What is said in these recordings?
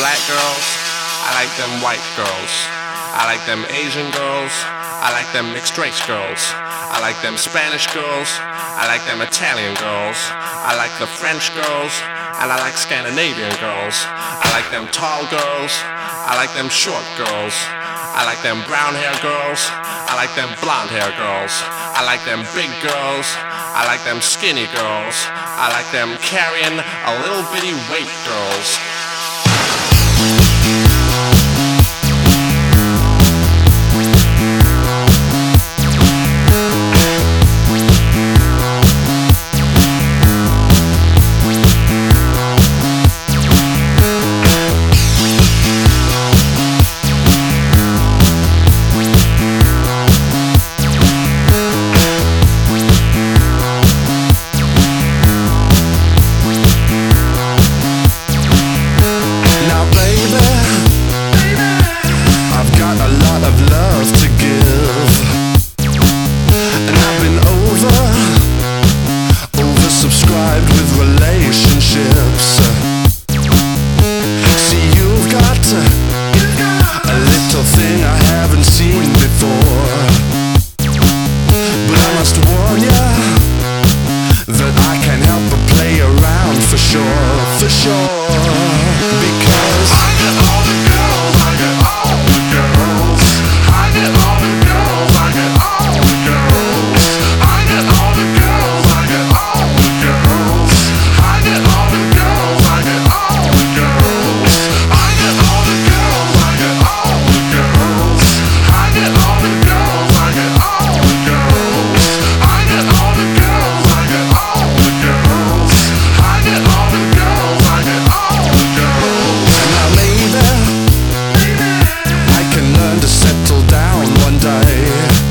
black girls, I like them white girls, I like them Asian girls, I like them mixed race girls, I like them Spanish girls, I like them Italian girls, I like the French girls, and I like Scandinavian girls. I like them tall girls, I like them short girls, I like them brown hair girls, I like them blonde hair girls, I like them big girls, I like them skinny girls, I like them carrying a little bitty weight girls. For sure, because I get all the girls, I get all the girls, I get all the girls, I get all the girls, I get all the girls, I get all the girls, I get all the girls, I get all the girls, I get all the girls, I get all the girls, I get all the girls, I get all the girls, I get all the girls, I get all the girls, I get all the girls. And now maybe I can learn to settle down one day,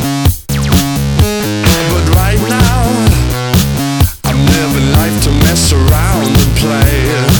but right now I'm living life to mess around and play.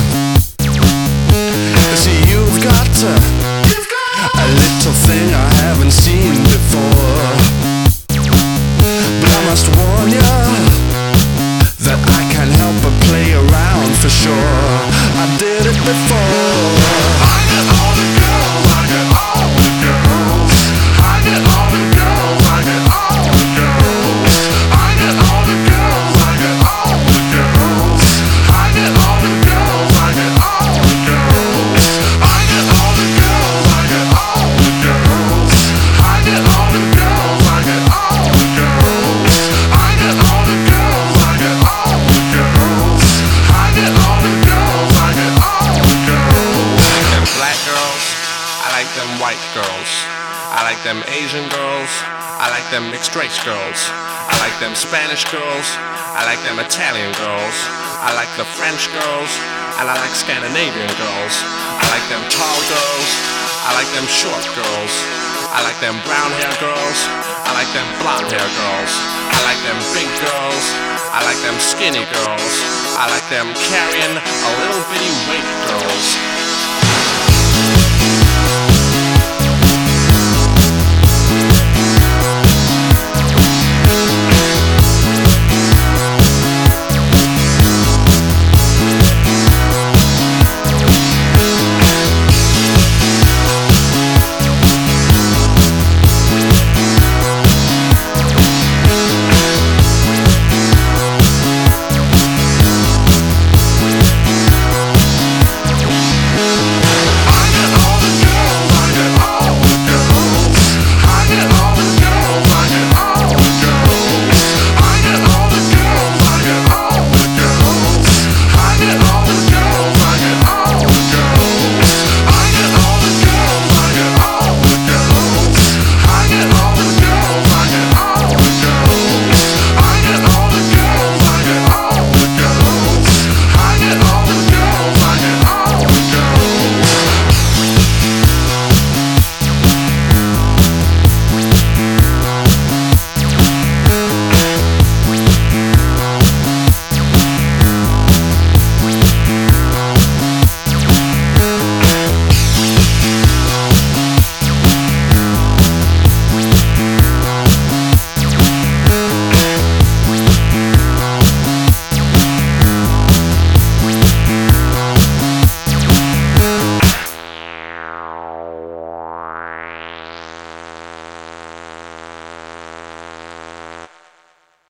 See, you've got a little thing I haven't seen before, but I must warn you that I can't help but play around for sure. I did it before. I get all the girls, I get all the girls, I get all the girls, I get all the girls, I get all the girls, I get all the girls, I get all the girls, I get all the girls, I get all the girls, I get all the girls, I get all the girls, I get all the girls, I get all the girls, I get all the girls, I get all the girls, I get all the girls. I like them black girls, I like them white girls, I like them Asian girls, I like them mixed race girls, I like them Spanish girls, I like them Italian girls, I like the French girls, and I like Scandinavian girls. I like them tall girls, I like them short girls, I like them brown hair girls, I like them blonde hair girls, I like them big girls, I like them skinny girls, I like them carrying a little bitty weight girls.